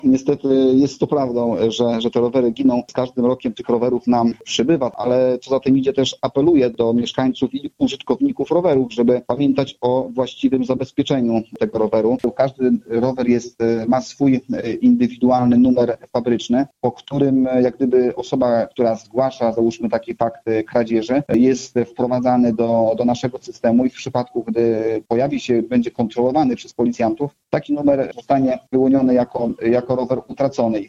Niestety jest to prawdą, że te rowery giną. Z każdym rokiem tych rowerów nam przybywa, ale co za tym idzie też apeluję do mieszkańców i użytkowników rowerów, żeby pamiętać o właściwym zabezpieczeniu tego roweru. Każdy rower ma swój indywidualny numer fabryczny, po którym jak gdyby osoba, która zgłasza, załóżmy taki fakt kradzieży, jest wprowadzany do naszego systemu i w przypadku, gdy będzie kontrolowany przez policjantów, taki numer zostanie wyłoniony jako rower utracony.